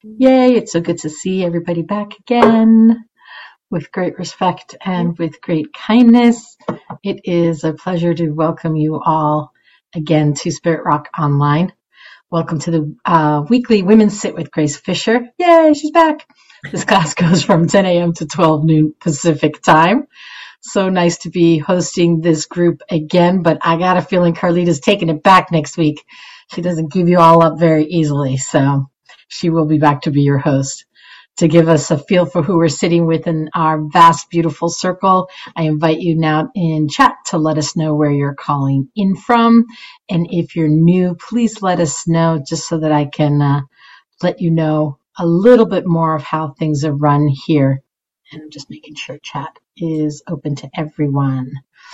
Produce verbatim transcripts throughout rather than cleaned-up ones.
Yay, it's so good to see everybody back again with great respect and with great kindness. It is a pleasure to welcome you all again to Spirit Rock Online. Welcome to the uh, weekly Women's Sit with Grace Fisher. Yay, she's back. This class goes from ten a.m. to twelve noon Pacific time. So nice to be hosting this group again, but I got a feeling Carlita's taking it back next week. She doesn't give you all up very easily, so she will be back to be your host. To give us a feel for who we're sitting with in our vast, beautiful circle, I invite you now in chat to let us know where you're calling in from. And if you're new, please let us know just so that I can uh, let you know a little bit more of how things are run here. And I'm just making sure chat is open to everyone.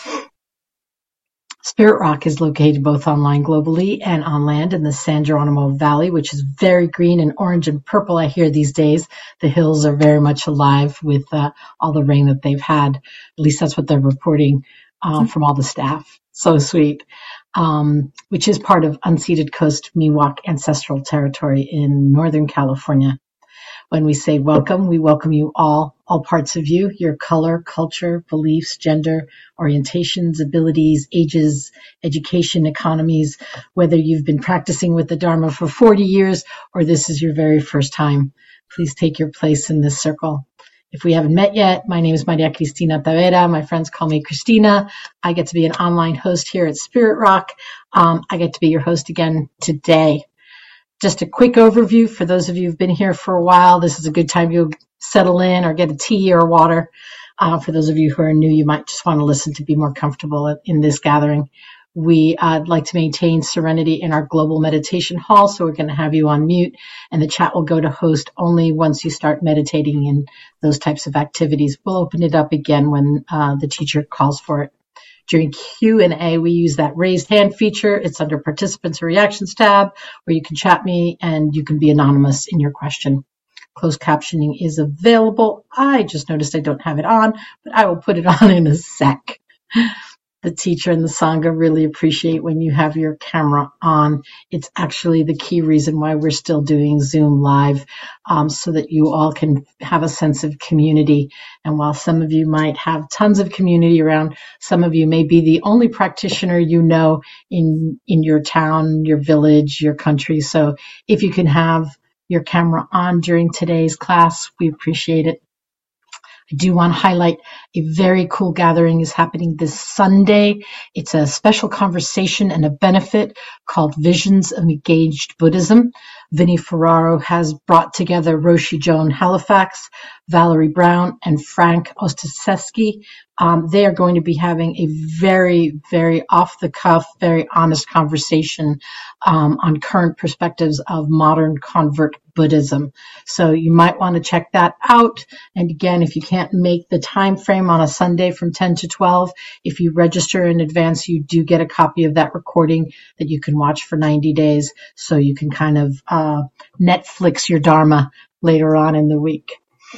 Spirit Rock is located both online globally and on land in the San Geronimo Valley, which is very green and orange and purple, I hear these days. The hills are very much alive with uh, all the rain that they've had. At least that's what they're reporting uh, from all the staff. So sweet. Um, which is part of unceded coast Miwok ancestral territory in Northern California. When we say welcome, we welcome you all, all parts of you, your color, culture, beliefs, gender, orientations, abilities, ages, education, economies, whether you've been practicing with the Dharma for forty years or this is your very first time. Please take your place in this circle. If we haven't met yet, my name is Maria Cristina Tavera. My friends call me Christina. I get to be an online host here at Spirit Rock. Um, I get to be your host again today. Just a quick overview for those of you who've been here for a while. This is a good time to settle in or get a tea or water. Uh, for those of you who are new, you might just want to listen to be more comfortable in this gathering. We uh, like to maintain serenity in our global meditation hall, so we're going to have you on mute, and the chat will go to host only once you start meditating in those types of activities. We'll open it up again when uh, the teacher calls for it. During Q and A, we use that raised hand feature. It's under Participants and Reactions tab, where you can chat me and you can be anonymous in your question. Closed captioning is available. I just noticed I don't have it on, but I will put it on in a sec. The teacher and the Sangha really appreciate when you have your camera on. It's actually the key reason why we're still doing Zoom live, um, so that you all can have a sense of community. And while some of you might have tons of community around, some of you may be the only practitioner you know in, in your town, your village, your country. So if you can have your camera on during today's class, we appreciate it. I do want to highlight a very cool gathering is happening this Sunday. It's a special conversation and a benefit called Visions of Engaged Buddhism. Vinnie Ferraro has brought together Roshi Joan Halifax, Valerie Brown, and Frank Ostaseski. Um, they are going to be having a very, very off-the-cuff, very honest conversation um, on current perspectives of modern convert Buddhism. So you might want to check that out. And again, if you can't make the time frame on a Sunday from ten to twelve, if you register in advance, you do get a copy of that recording that you can watch for ninety days. So you can kind of uh, Netflix your Dharma later on in the week.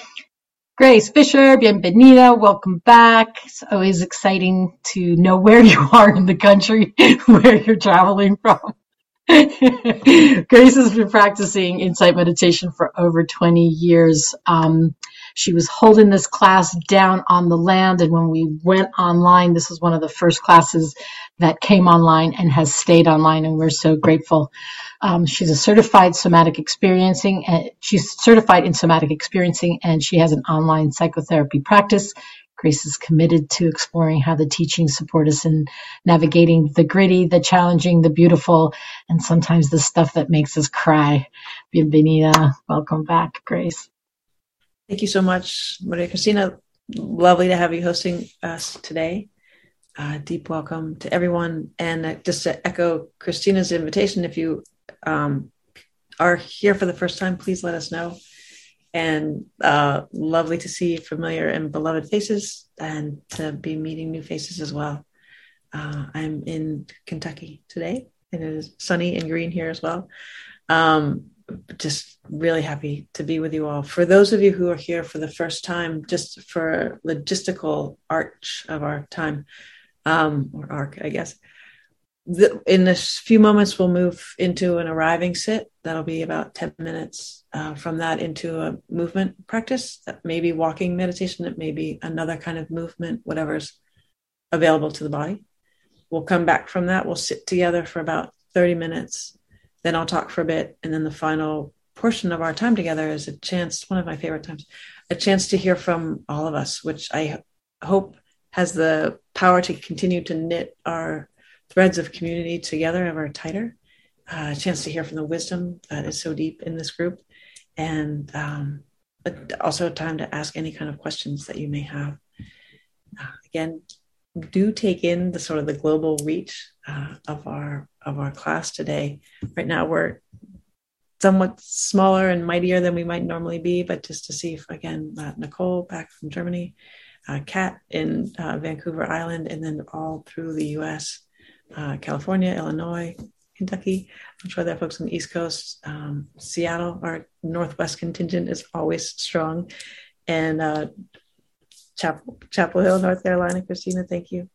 Grace Fisher, bienvenida, welcome back. It's always exciting to know where you are in the country, where you're traveling from. Grace has been practicing insight meditation for over twenty years. Um, she was holding this class down on the land, and when we went online, this was one of the first classes that came online and has stayed online, and we're so grateful. Um, she's a certified somatic experiencing, uh, she's certified in somatic experiencing, and she has an online psychotherapy practice. Grace is committed to exploring how the teachings support us in navigating the gritty, the challenging, the beautiful, and sometimes the stuff that makes us cry. Bienvenida. Welcome back, Grace. Thank you so much, Maria Cristina. Lovely to have you hosting us today. Uh, deep welcome to everyone. And uh, just to echo Christina's invitation, if you um, are here for the first time, please let us know. And uh, lovely to see familiar and beloved faces and to be meeting new faces as well. Uh, I'm in Kentucky today, and it is sunny and green here as well. Um, just really happy to be with you all. For those of you who are here for the first time, just for logistical arch of our time, um, or arc, I guess, the, in a few moments, we'll move into an arriving sit. That'll be about ten minutes. Uh, from that into a movement practice. That may be walking meditation. It may be another kind of movement, whatever's available to the body. We'll come back from that. We'll sit together for about thirty minutes. Then I'll talk for a bit. And then the final portion of our time together is a chance, one of my favorite times, a chance to hear from all of us, which I hope has the power to continue to knit our threads of community together ever tighter. Uh, a chance to hear from the wisdom that is so deep in this group. And um, also time to ask any kind of questions that you may have. Uh, again, do take in the sort of the global reach uh, of our of our class today. Right now, we're somewhat smaller and mightier than we might normally be, but just to see if, again, uh, Nicole back from Germany, uh, Kat in uh, Vancouver Island, and then all through the U S, uh, California, Illinois, Kentucky. I'm sure there are folks on the East Coast. Um, Seattle, our Northwest contingent is always strong. And uh, Chapel, Chapel Hill, North Carolina, Christina, thank you.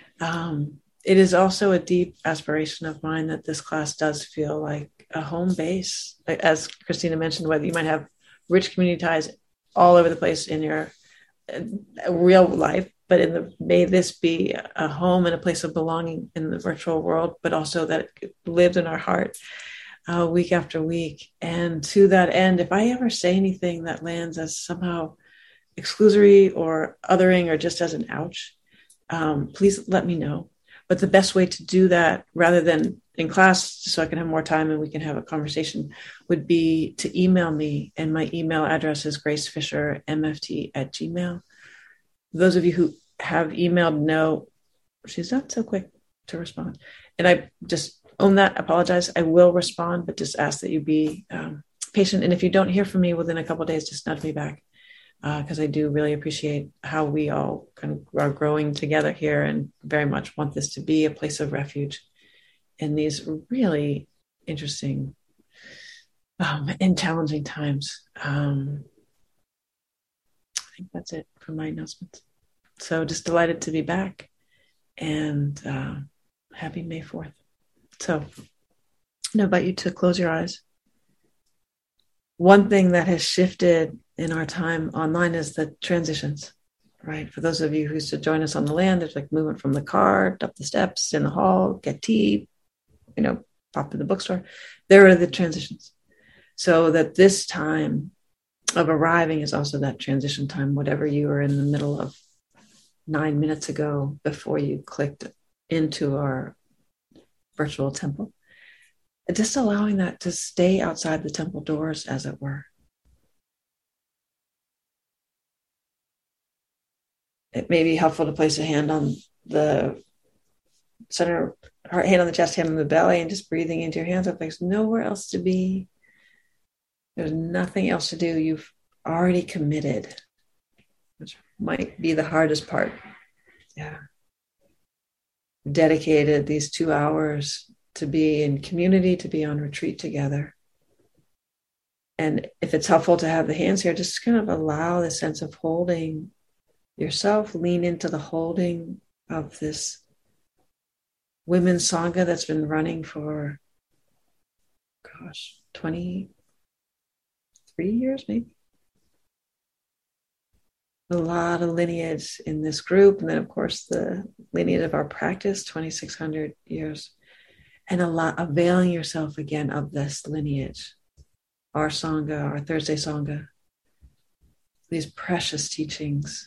Um, it is also a deep aspiration of mine that this class does feel like a home base. As Christina mentioned, whether you might have rich community ties all over the place in your uh, real life, but in the, may this be a home and a place of belonging in the virtual world, but also that it lived in our heart uh, week after week. And to that end, if I ever say anything that lands as somehow exclusory or othering or just as an ouch, um, please let me know. But the best way to do that, rather than in class, so I can have more time and we can have a conversation, would be to email me. And my email address is gracefishermft at gmail. Those of you who have emailed know she's not so quick to respond. And I just own that, apologize. I will respond, but just ask that you be um, patient. And if you don't hear from me within a couple of days, just nudge me back. Because uh, I do really appreciate how we all kind of are growing together here and very much want this to be a place of refuge in these really interesting um, and challenging times. Um, I think that's it for my announcements. So just delighted to be back and uh, happy May fourth. So I invite you to close your eyes. One thing that has shifted in our time online is the transitions, right? For those of you who used to join us on the land, there's like movement from the car, up the steps, in the hall, get tea, you know, pop to the bookstore. There are the transitions. So that this time of arriving is also that transition time, whatever you were in the middle of nine minutes ago before you clicked into our virtual temple. Just allowing that to stay outside the temple doors, as it were. It may be helpful to place a hand on the center, hand on the chest, hand on the belly, and just breathing into your hands up. There's nowhere else to be. There's nothing else to do. You've already committed, which might be the hardest part. Yeah. Dedicated these two hours to be in community, to be on retreat together. And if it's helpful to have the hands here, just kind of allow the sense of holding yourself, lean into the holding of this women's Sangha that's been running for, gosh, twenty-three years maybe. A lot of lineage in this group. And then, of course, the lineage of our practice, twenty-six hundred years. And a lot, availing yourself again of this lineage, our Sangha, our Thursday Sangha, these precious teachings.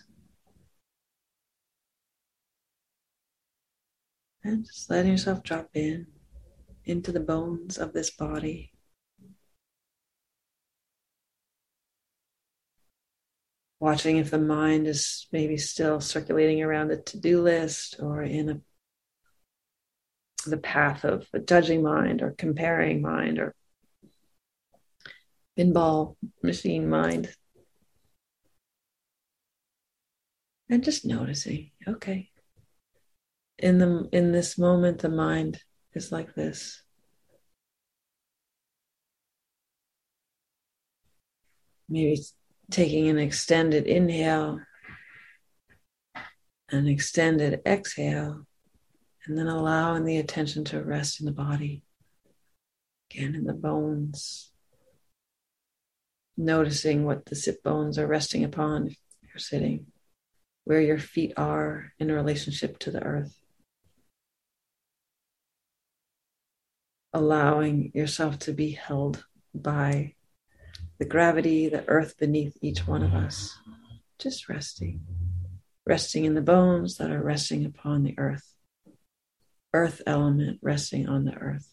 And just letting yourself drop in, into the bones of this body. Watching if the mind is maybe still circulating around a to-do list or in a the path of a judging mind or comparing mind or pinball machine mind. And just noticing, okay, in the in this moment, the mind is like this. Maybe taking an extended inhale, an extended exhale, And then allowing the attention to rest in the body, again in the bones. Noticing what the sit bones are resting upon if you're sitting, where your feet are in relationship to the earth. Allowing yourself to be held by the gravity, the earth beneath each one of us. Just resting. Resting in the bones that are resting upon the earth. Earth element resting on the earth.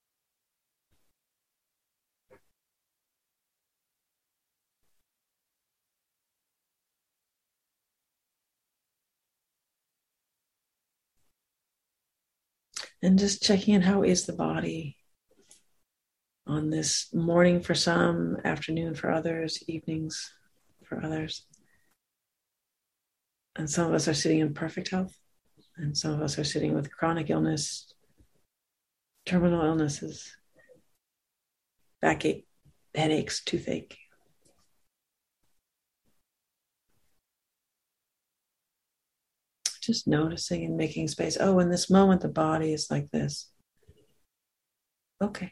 And just checking in, how is the body on this morning for some, afternoon for others, evenings for others. And some of us are sitting in perfect health, and some of us are sitting with chronic illness, terminal illnesses, backache, headaches, toothache. Just noticing and making space. Oh, in this moment, the body is like this. Okay.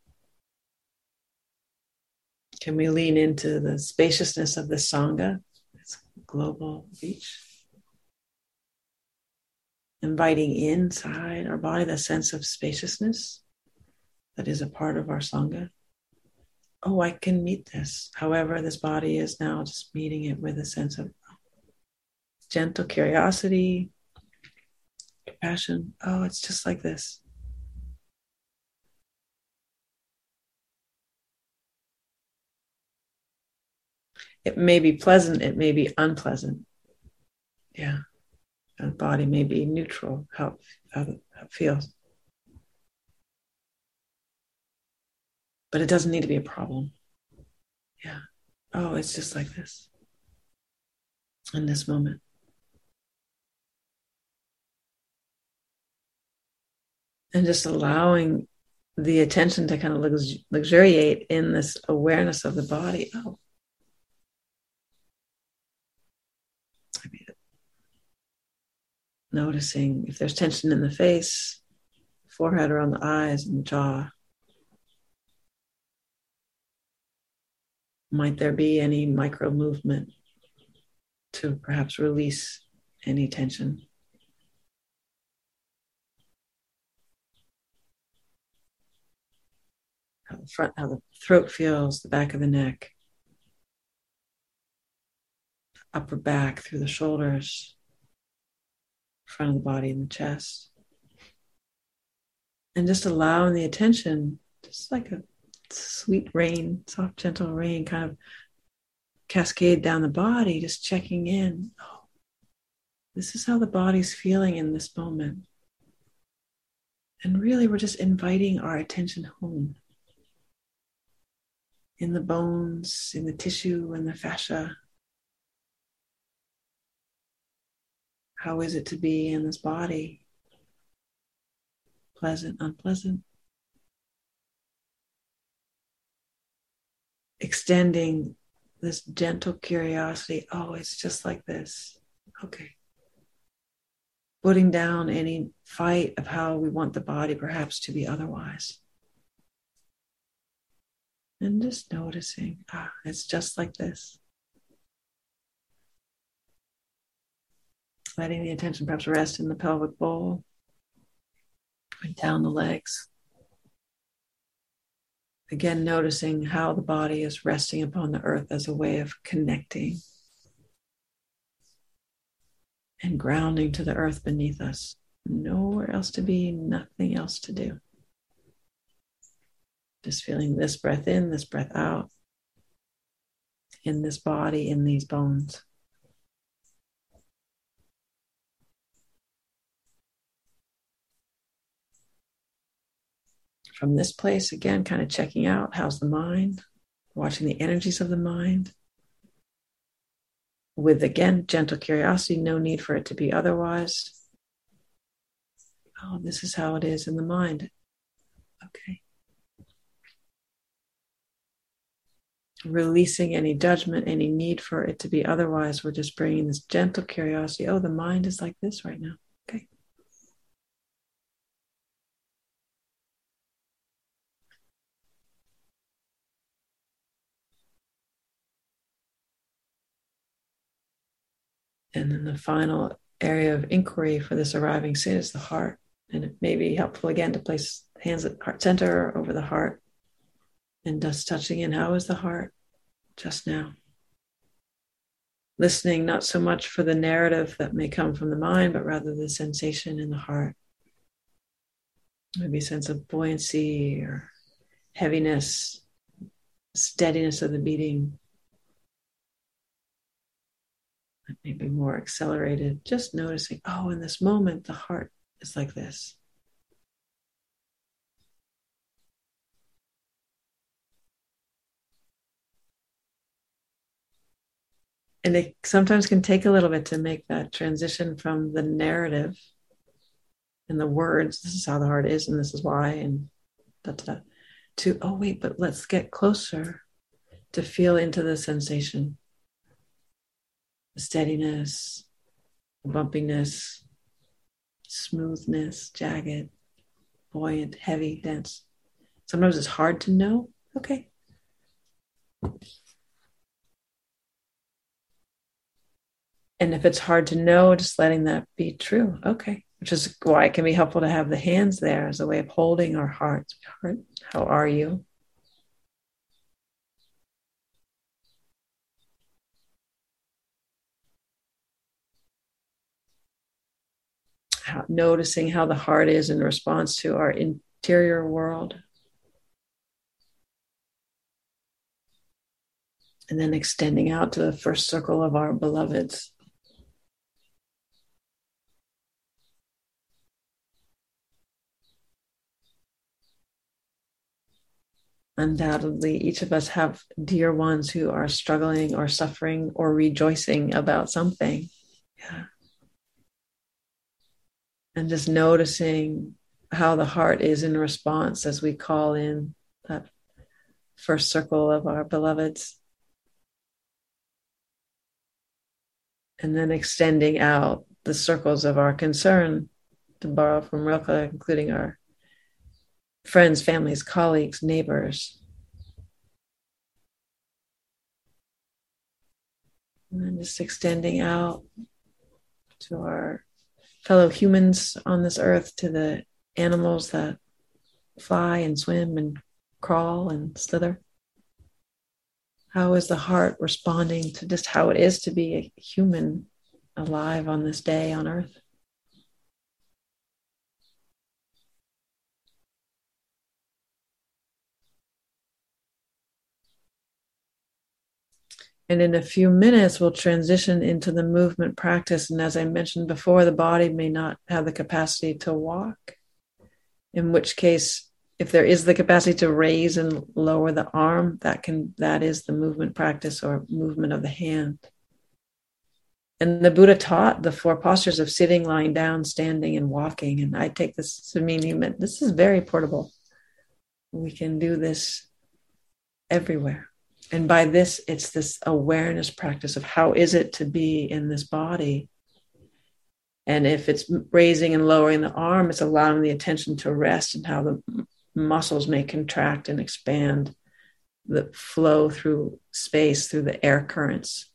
Can we lean into the spaciousness of the Sangha, this global reach? Inviting inside our body the sense of spaciousness that is a part of our Sangha. Oh, I can meet this. However, this body is now, just meeting it with a sense of gentle curiosity, compassion. Oh, it's just like this. It may be pleasant, it may be unpleasant. Yeah. The body may be neutral, how, how it feels. But it doesn't need to be a problem. Yeah. Oh, it's just like this. In this moment. And just allowing the attention to kind of lux- luxuriate in this awareness of the body. Oh. Noticing if there's tension in the face, forehead around the eyes and the jaw. Might there be any micro movement to perhaps release any tension? How the front, how the throat feels, the back of the neck, upper back through the shoulders, front of the body and the chest. And just allowing the attention, just like a sweet rain, soft, gentle rain, kind of cascade down the body, just checking in. Oh, this is how the body's feeling in this moment. And really, we're just inviting our attention home. In the bones, in the tissue, in the fascia. How is it to be in this body? Pleasant, unpleasant. Extending this gentle curiosity. Oh, it's just like this. Okay. Putting down any fight of how we want the body perhaps to be otherwise. And just noticing, ah, it's just like this. Letting the attention perhaps rest in the pelvic bowl, and down the legs. Again, noticing how the body is resting upon the earth as a way of connecting and grounding to the earth beneath us. Nowhere else to be, nothing else to do. Just feeling this breath in, this breath out, in this body, in these bones. From this place, again, kind of checking out, how's the mind? Watching the energies of the mind. With, again, gentle curiosity, no need for it to be otherwise. Oh, this is how it is in the mind. Okay. Releasing any judgment, any need for it to be otherwise. We're just bringing this gentle curiosity. Oh, the mind is like this right now. Okay. And then the final area of inquiry for this arriving sin is the heart. And it may be helpful again to place hands at heart center or over the heart and just touching in. How is the heart just now? Listening not so much for the narrative that may come from the mind, but rather the sensation in the heart. Maybe a sense of buoyancy or heaviness, steadiness of the beating. Maybe more accelerated. Just noticing, oh, in this moment, the heart is like this. And it sometimes can take a little bit to make that transition from the narrative and the words, this is how the heart is and this is why, and da, da, da, to, oh wait, but let's get closer to feel into the sensation, the steadiness, the bumpiness, smoothness, jagged, buoyant, heavy, dense. Sometimes it's hard to know. Okay. And if it's hard to know, just letting that be true. Okay. Which is why it can be helpful to have the hands there as a way of holding our hearts. Heart, how are you? How, noticing how the heart is in response to our interior world. And then extending out to the first circle of our beloveds. Undoubtedly, each of us have dear ones who are struggling or suffering or rejoicing about something. Yeah. And just noticing how the heart is in response as we call in that first circle of our beloveds. And then extending out the circles of our concern, to borrow from Rilke, including our friends, families, colleagues, neighbors. And then just extending out to our fellow humans on this earth, to the animals that fly and swim and crawl and slither. How is the heart responding to just how it is to be a human alive on this day on earth? And in a few minutes, we'll transition into the movement practice. And as I mentioned before, the body may not have the capacity to walk, in which case, if there is the capacity to raise and lower the arm, that can that is the movement practice or movement of the hand. And the Buddha taught the four postures of sitting, lying down, standing, and walking. And I take this to mean he meant this is very portable. We can do this everywhere. And by this, it's this awareness practice of how is it to be in this body. And if it's raising and lowering the arm, it's allowing the attention to rest and how the muscles may contract and expand, the flow through space, through the air currents.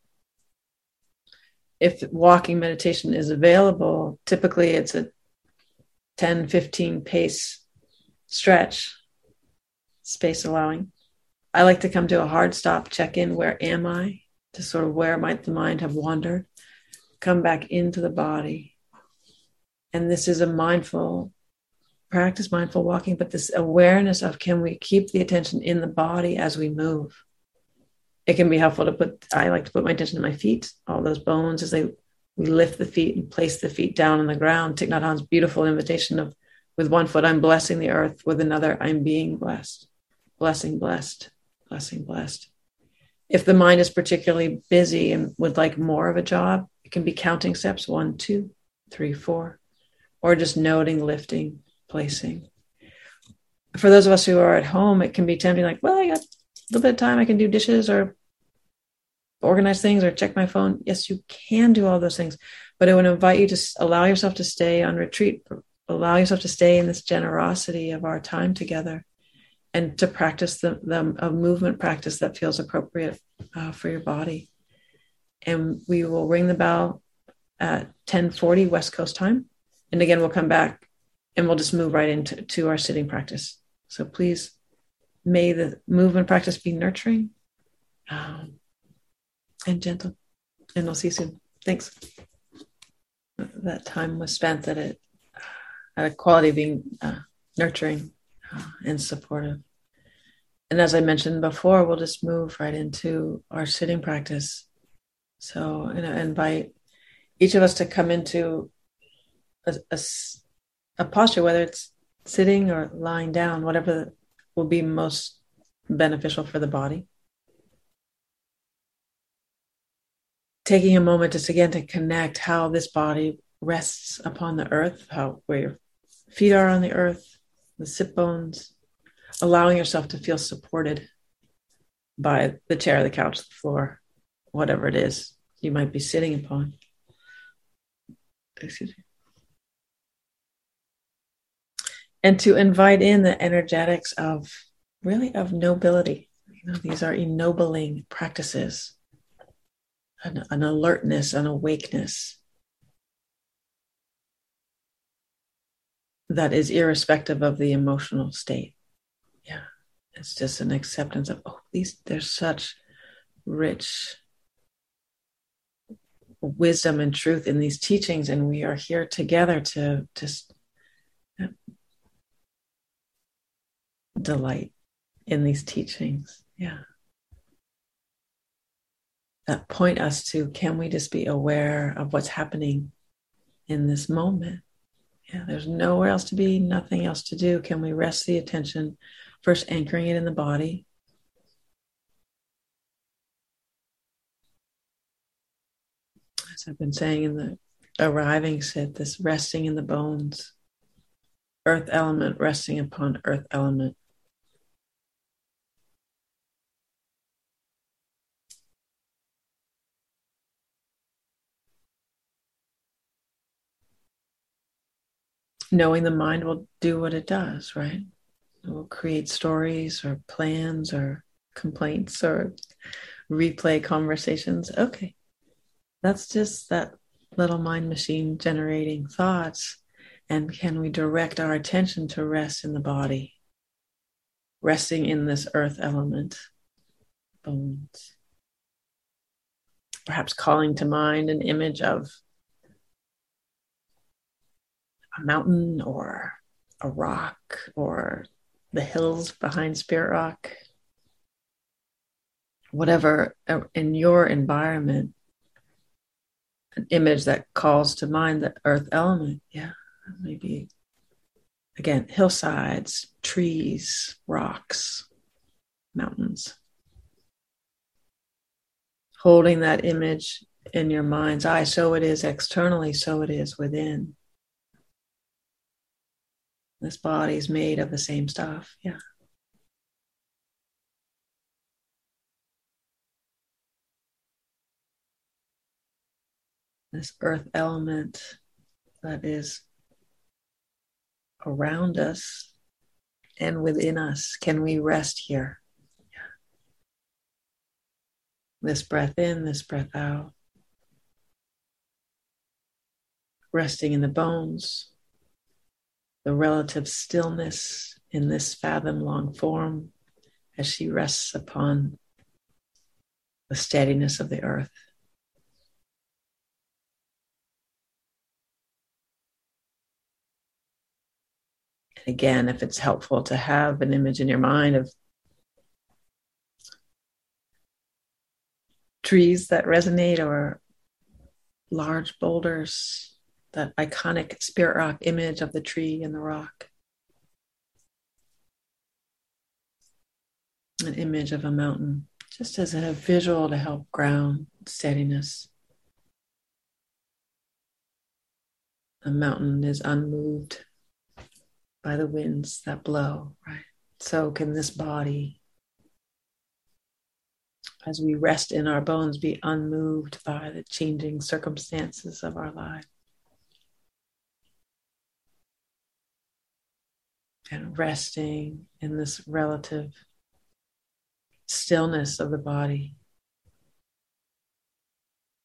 If walking meditation is available, typically it's a ten, fifteen pace stretch, space allowing. I like to come to a hard stop, check in, where am I? To sort of where might the mind have wandered, come back into the body. And this is a mindful practice, mindful walking, but this awareness of can we keep the attention in the body as we move? It can be helpful to put, I like to put my attention in my feet, all those bones as they, we lift the feet and place the feet down on the ground. Thich Nhat Hanh's beautiful invitation of, with one foot, I'm blessing the earth. With another, I'm being blessed. Blessing, blessed. Blessing, blessed. If the mind is particularly busy and would like more of a job, it can be counting steps, one, two, three, four, or just noting, lifting, placing. For those of us who are at home, it can be tempting, like, well, I got a little bit of time, I can do dishes or organize things or check my phone. Yes, you can do all those things, but I would invite you to allow yourself to stay on retreat, allow yourself to stay in this generosity of our time together, and to practice the, the a movement practice that feels appropriate uh, for your body. and we will ring the bell at ten forty West Coast time. And again, we'll come back and we'll just move right into to our sitting practice. So please, may the movement practice be nurturing um, and gentle. And we'll see you soon. Thanks. That time was spent at it, at a quality of being uh, nurturing uh, and supportive. And as I mentioned before, we'll just move right into our sitting practice. So, you know, invite each of us to come into a, a, a posture, whether it's sitting or lying down, whatever will be most beneficial for the body. Taking a moment just again to connect how this body rests upon the earth, how where your feet are on the earth, the sit bones, allowing yourself to feel supported by the chair, the couch, the floor, whatever it is you might be sitting upon. Excuse me. And to invite in the energetics of really of nobility. You know, these are ennobling practices, an, an alertness, an awakeness that is irrespective of the emotional state. Yeah, it's just an acceptance of, oh, these, there's such rich wisdom and truth in these teachings, and we are here together to just delight in these teachings. Yeah. That point us to, can we just be aware of what's happening in this moment? Yeah, there's nowhere else to be, nothing else to do. Can we rest the attention, first anchoring it in the body? As I've been saying in the arriving sit, this resting in the bones, earth element resting upon earth element. Knowing the mind will do what it does, right? It will create stories or plans or complaints or replay conversations. Okay, that's just that little mind machine generating thoughts. And can we direct our attention to rest in the body, resting in this earth element, bones? Perhaps calling to mind an image of a mountain or a rock or the hills behind Spirit Rock. Whatever in your environment, an image that calls to mind the earth element. Yeah, maybe, again, hillsides, trees, rocks, mountains. Holding that image in your mind's eye, so it is externally, so it is within. This body is made of the same stuff. Yeah. This earth element that is around us and within us. Can we rest here? Yeah. This breath in, this breath out. Resting in the bones, the relative stillness in this fathom-long form as she rests upon the steadiness of the earth. And again, if it's helpful to have an image in your mind of trees that resonate or large boulders, that iconic Spirit Rock image of the tree and the rock. An image of a mountain, just as a visual to help ground steadiness. A mountain is unmoved by the winds that blow, right? So can this body, as we rest in our bones, be unmoved by the changing circumstances of our life. And resting in this relative stillness of the body.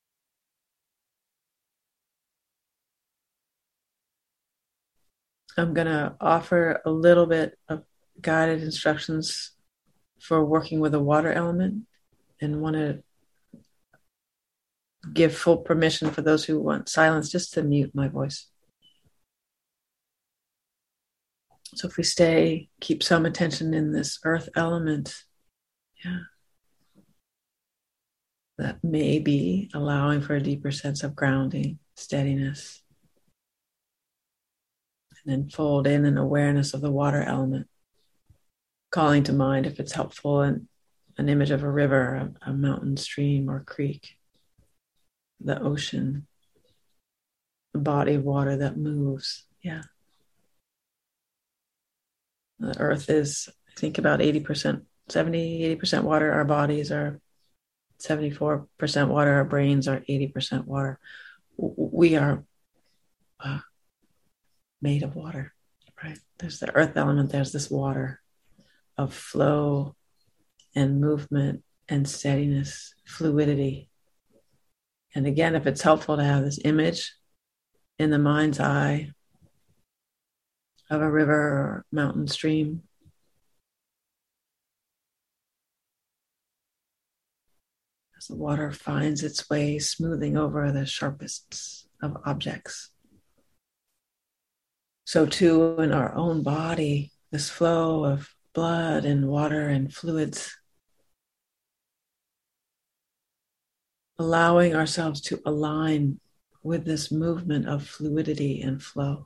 I'm going to offer a little bit of guided instructions for working with a water element, and want to give full permission for those who want silence just to mute my voice. So if we stay, keep some attention in this earth element, yeah, that may be allowing for a deeper sense of grounding, steadiness, and then fold in an awareness of the water element, calling to mind, if it's helpful, and an image of a river, a, a mountain, stream, or creek, the ocean, a body of water that moves. Yeah. The earth is, I think, about eighty percent, seventy, eighty percent water. Our bodies are seventy-four percent water. Our brains are eighty percent water. We are uh, made of water, right? There's the earth element, there's this water of flow and movement and steadiness, fluidity. And again, if it's helpful to have this image in the mind's eye of a river or mountain, stream, as the water finds its way smoothing over the sharpest of objects. So too in our own body, this flow of blood and water and fluids, allowing ourselves to align with this movement of fluidity and flow.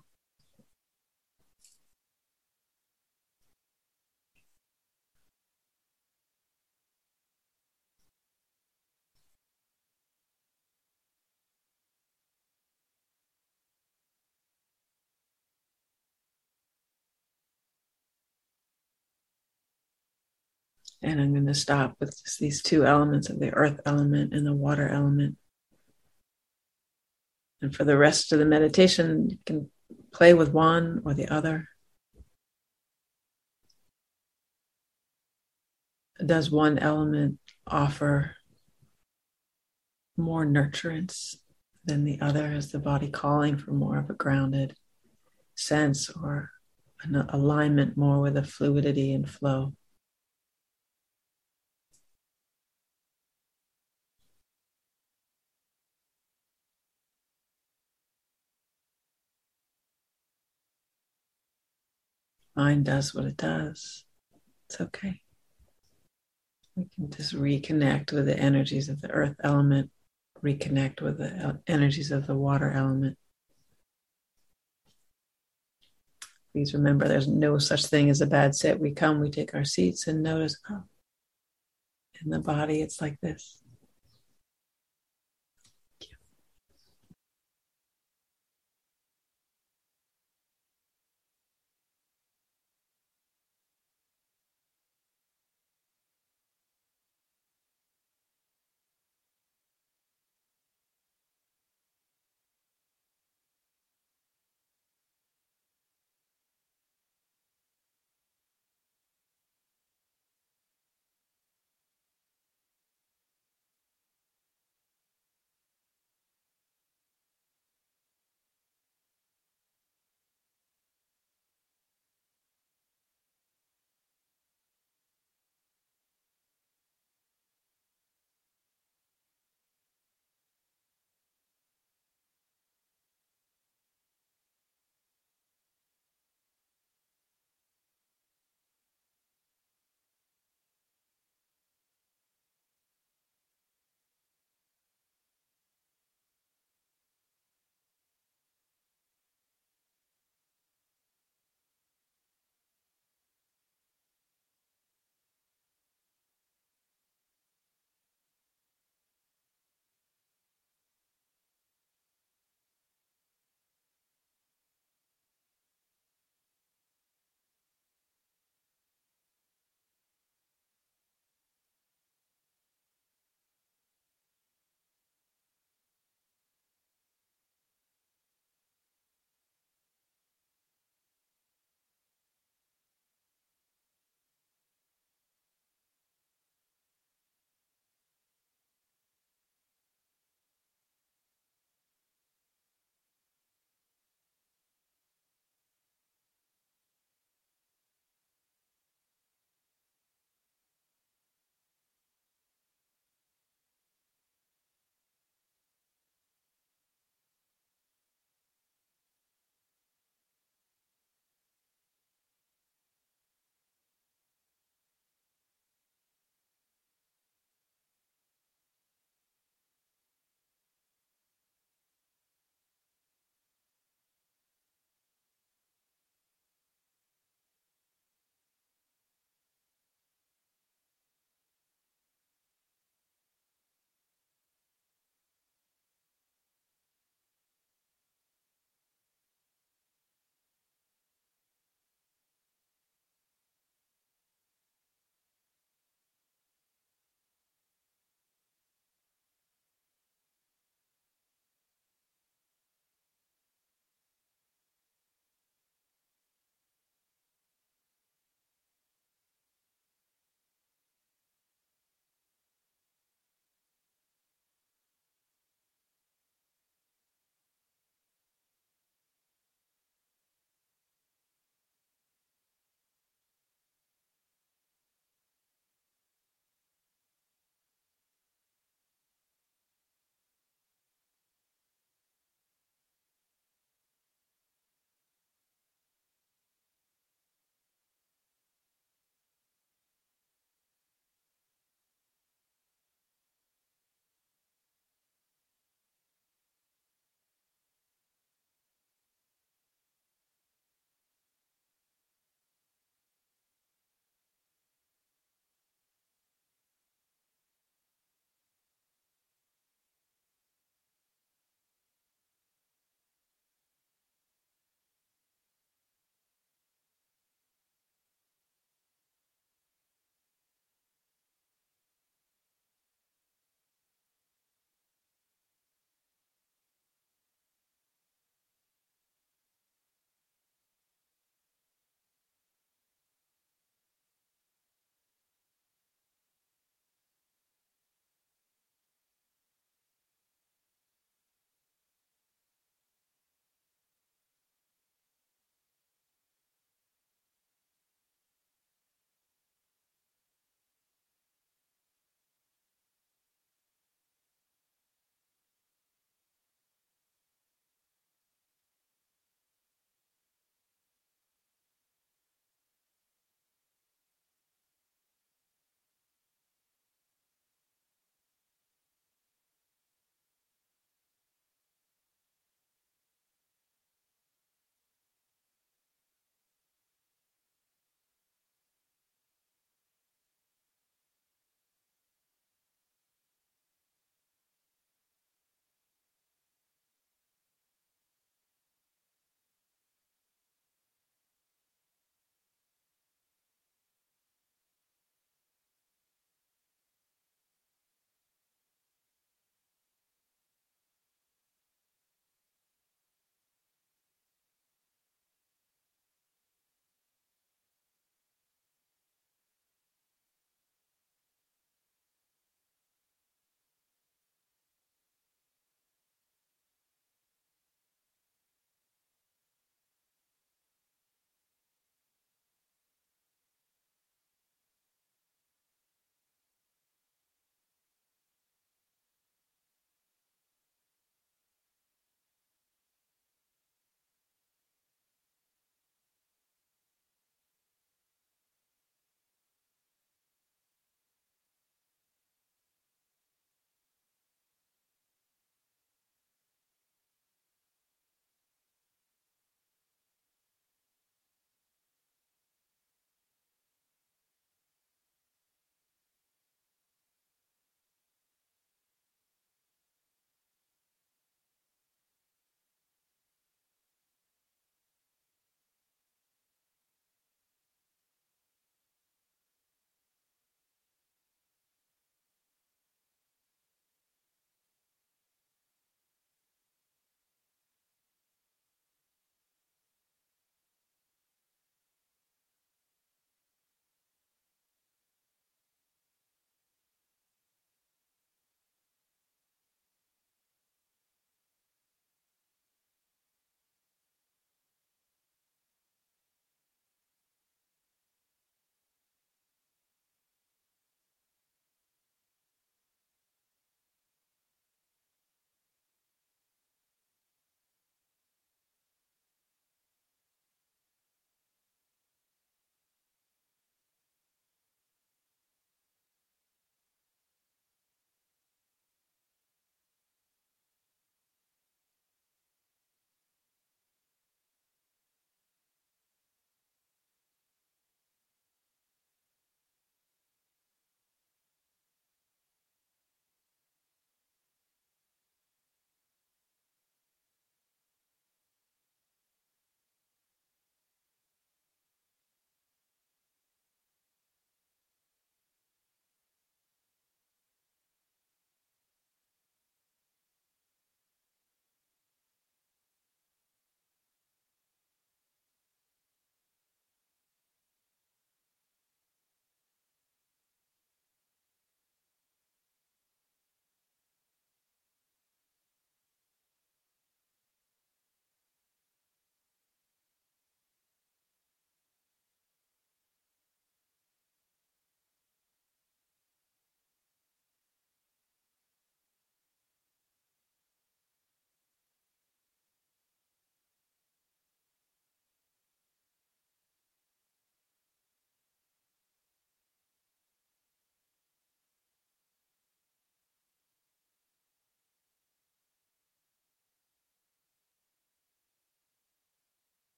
And I'm going to stop with just these two elements of the earth element and the water element. And for the rest of the meditation, you can play with one or the other. Does one element offer more nurturance than the other? Is the body calling for more of a grounded sense or an alignment more with the fluidity and flow? Mind does what it does. It's okay. We can just reconnect with the energies of the earth element, reconnect with the energies of the water element. Please remember, there's no such thing as a bad sit. We come, we take our seats, and notice, oh, in the body, it's like this.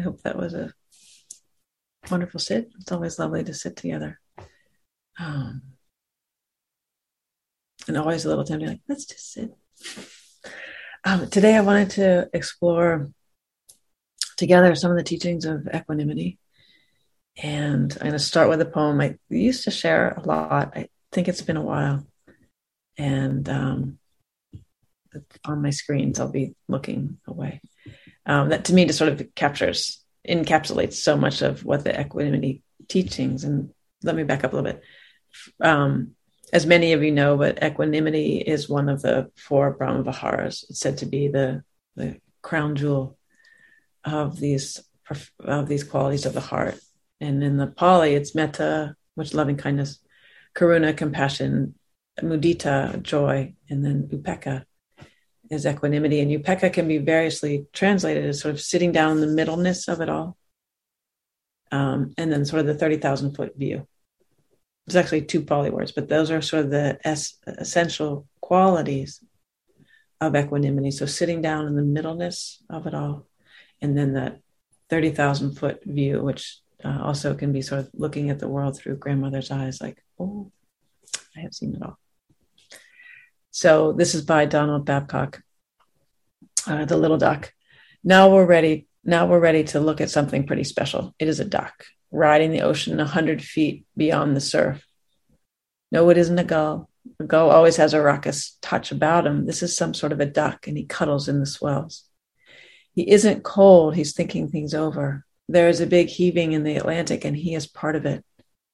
hope that was a wonderful sit. It's always lovely to sit together. Um, and always a little tempting, like, let's just sit. Um, today I wanted to explore together some of the teachings of equanimity. And I'm going to start with a poem I used to share a lot. I think it's been a while. And um, on my screens, I'll be looking away. Um, that to me just sort of captures, encapsulates so much of what the equanimity teachings. And let me back up a little bit. Um, as many of you know, but equanimity is one of the four Brahma Viharas. It's said to be the, the crown jewel of these of these qualities of the heart. And in the Pali, it's metta, which is loving kindness, karuna, compassion, mudita, joy, and then upekkha is equanimity. And upekkha can be variously translated as sort of sitting down in the middleness of it all. Um, and then sort of the thirty thousand foot view. There's actually two Pali words, but those are sort of the es- essential qualities of equanimity. So sitting down in the middleness of it all. And then that thirty thousand foot view, which uh, also can be sort of looking at the world through grandmother's eyes, like, oh, I have seen it all. So this is by Donald Babcock, uh, The Little Duck. Now we're ready. Now we're ready to look at something pretty special. It is a duck riding the ocean a hundred feet beyond the surf. No, it isn't a gull. A gull always has a raucous touch about him. This is some sort of a duck, and he cuddles in the swells. He isn't cold. He's thinking things over. There is a big heaving in the Atlantic, and he is part of it.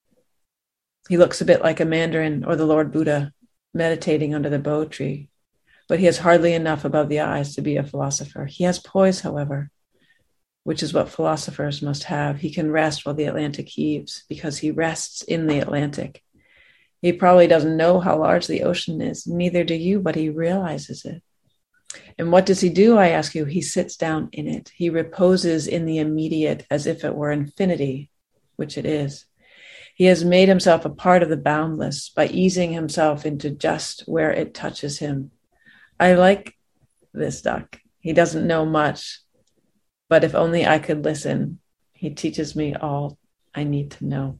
He looks a bit like a Mandarin or the Lord Buddha meditating under the bo tree, but he has hardly enough above the eyes to be a philosopher. He has poise, however, which is what philosophers must have. He can rest while the Atlantic heaves because he rests in the Atlantic. He probably doesn't know how large the ocean is. Neither do you, but he realizes it. And what does he do? I ask you. He sits down in it. He reposes in the immediate as if it were infinity, which it is. He has made himself a part of the boundless by easing himself into just where it touches him. I like this duck. He doesn't know much, but if only I could listen, he teaches me all I need to know.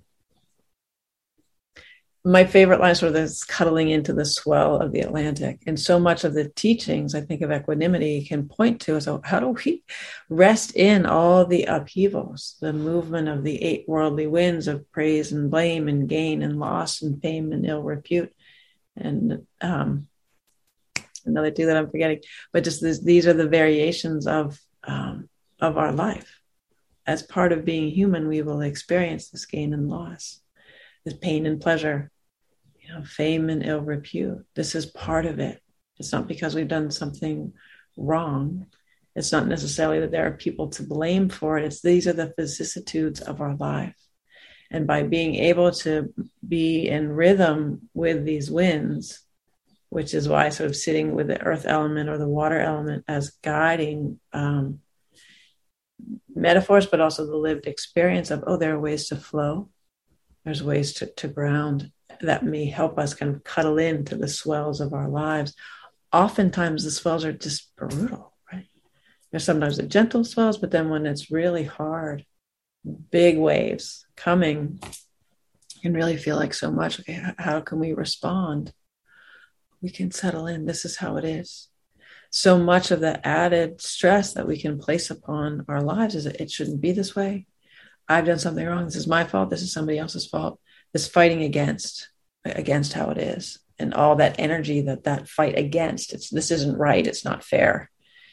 My favorite line is sort of this cuddling into the swell of the Atlantic. And so much of the teachings, I think, of equanimity can point to, so how do we rest in all the upheavals, the movement of the eight worldly winds of praise and blame and gain and loss and fame and ill repute. And um, another two that I'm forgetting, but just this, these are the variations of, um, of our life. As part of being human, we will experience this gain and loss, this pain and pleasure, you know, fame and ill repute. This is part of it. It's not because we've done something wrong. It's not necessarily that there are people to blame for it. It's these are the vicissitudes of our life. And by being able to be in rhythm with these winds, which is why sort of sitting with the earth element or the water element as guiding um, metaphors, but also the lived experience of, oh, there are ways to flow. There's ways to, to ground that may help us kind of cuddle into the swells of our lives. Oftentimes the swells are just brutal, right? There's sometimes the gentle swells, but then when it's really hard, big waves coming, you can really feel like so much. Okay, how can we respond? We can settle in. This is how it is. So much of the added stress that we can place upon our lives is that it shouldn't be this way. I've done something wrong. This is my fault. This is somebody else's fault. This fighting against, against how it is, and all that energy that that fight against. It's this isn't right. It's not fair.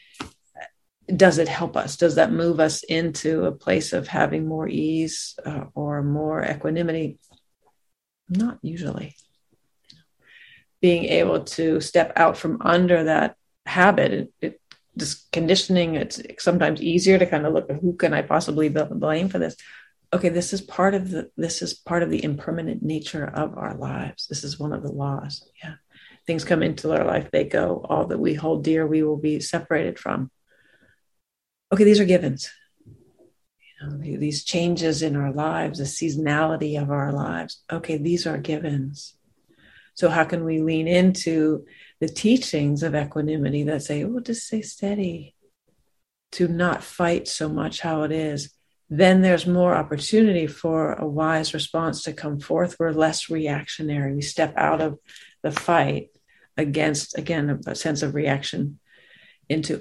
Does it help us? Does that move us into a place of having more ease uh, or more equanimity? Not usually. Being able to step out from under that habit, it, it just conditioning. It's sometimes easier to kind of look at who can I possibly blame for this. Okay, this is part of the this is part of the impermanent nature of our lives. This is one of the laws. Yeah, things come into our life, they go. All that we hold dear, we will be separated from. Okay, these are givens. You know, these changes in our lives, the seasonality of our lives. Okay, these are givens. So how can we lean into the teachings of equanimity that say, oh, just stay steady. to not fight so much how it is, then there's more opportunity for a wise response to come forth. We're less reactionary. We step out of the fight against, again, a sense of reaction into,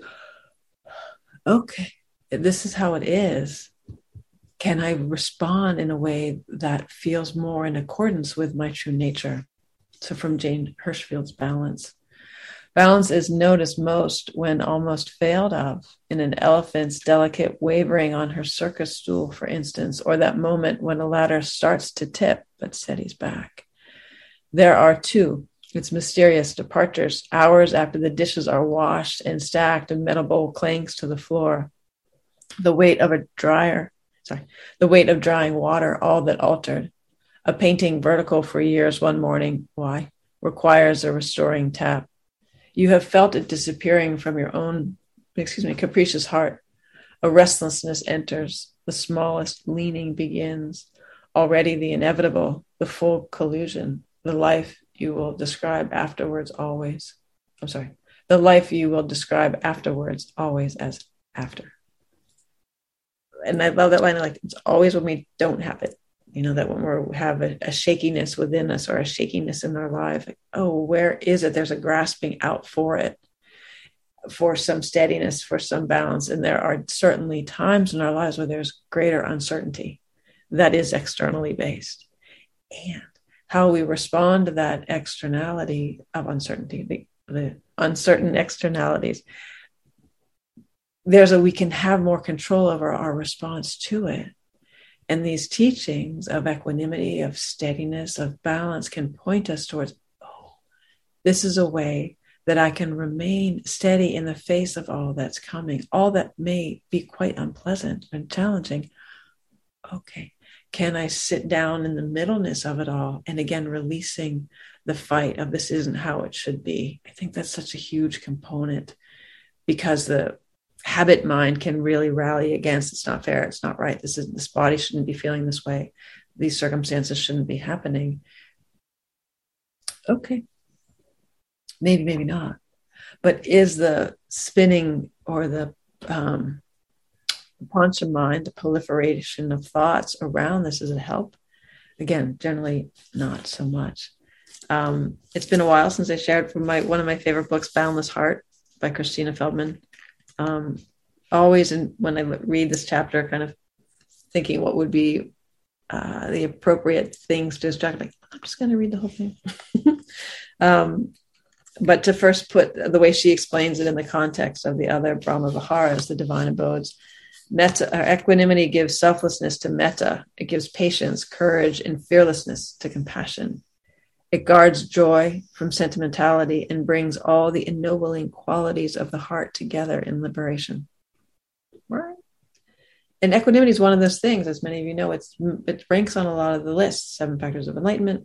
okay, this is how it is. Can I respond in a way that feels more in accordance with my true nature? So from Jane Hirschfield's Balance. Balance is noticed most when almost failed of in an elephant's delicate wavering on her circus stool, for instance, or that moment when a ladder starts to tip but steadies back. There are two, its mysterious departures, hours after the dishes are washed and stacked, a metal bowl clangs to the floor. The weight of a dryer, sorry, the weight of drying water, all that altered. A painting vertical for years one morning, why? Requires a restoring tap. You have felt it disappearing from your own, excuse me, capricious heart. A restlessness enters. The smallest leaning begins. Already the inevitable, the full collusion, the life you will describe afterwards always. I'm sorry. The life you will describe afterwards always as after. And I love that line, like, it's always when we don't have it. You know, that when we have a, a shakiness within us or a shakiness in our life, like, oh, where is it? There's a grasping out for it, for some steadiness, for some balance. And there are certainly times in our lives where there's greater uncertainty that is externally based. And how we respond to that externality of uncertainty, the, the uncertain externalities, there's a, we can have more control over our response to it. And these teachings of equanimity, of steadiness, of balance can point us towards, oh, this is a way that I can remain steady in the face of all that's coming, all that may be quite unpleasant and challenging. Okay, can I sit down in the middleness of it all? And again, releasing the fight of this isn't how it should be. I think that's such a huge component, because the habit mind can really rally against, it's not fair, it's not right, this is this body shouldn't be feeling this way, these circumstances shouldn't be happening. Okay, maybe, maybe not. But is the spinning or the um, Pancha mind, the proliferation of thoughts around this, does it help? Again, generally not so much. Um, it's been a while since I shared from my one of my favorite books, Boundless Heart by Christina Feldman. Um, always in, when I read this chapter, kind of thinking what would be uh, the appropriate things to distract, like, I'm just going to read the whole thing. um, but to first put the way she explains it in the context of the other Brahma Viharas, the divine abodes, metta, or equanimity gives selflessness to metta. It gives patience, courage, and fearlessness to compassion. It guards joy from sentimentality and brings all the ennobling qualities of the heart together in liberation. Right? And equanimity is one of those things, as many of you know, it's, it ranks on a lot of the lists, seven factors of enlightenment.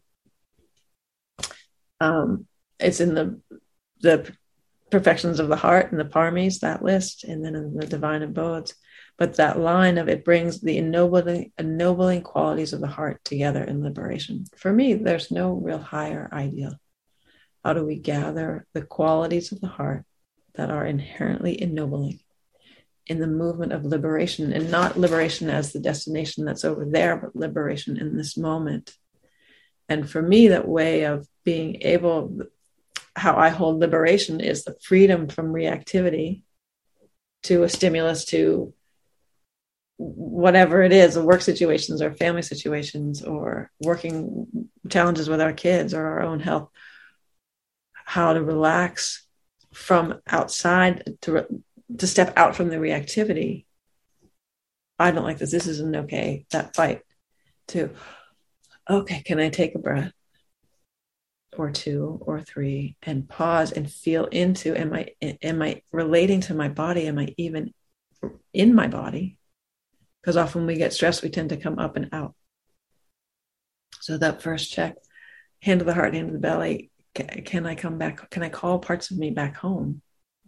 Um, it's in the, the perfections of the heart and the paramis, that list, and then in the divine abodes. But that line of it brings the ennobling, ennobling qualities of the heart together in liberation. For me, there's no real higher ideal. How do we gather the qualities of the heart that are inherently ennobling in the movement of liberation, and not liberation as the destination that's over there, but liberation in this moment? And for me, that way of being able, how I hold liberation is the freedom from reactivity to a stimulus, to whatever it is, work situations or family situations or working challenges with our kids or our own health, how to relax from outside, to to step out from the reactivity. I don't like this. This isn't okay. That fight. To, okay, can I take a breath or two or three and pause and feel into, am I, am I relating to my body? Am I even in my body? Because often when we get stressed, we tend to come up and out. So that first check, hand to the heart, hand to the belly. Can, can I come back? Can I call parts of me back home?